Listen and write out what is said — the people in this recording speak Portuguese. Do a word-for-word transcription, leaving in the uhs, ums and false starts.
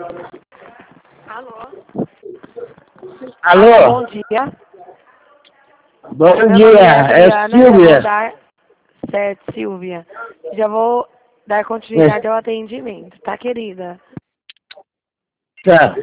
Alô? Alô? Alô, bom dia. Bom Meu dia, nome é é Adriana, já vou Silvia. dar... Certo, Silvia. Já vou dar continuidade ao atendimento, tá, querida? Tá.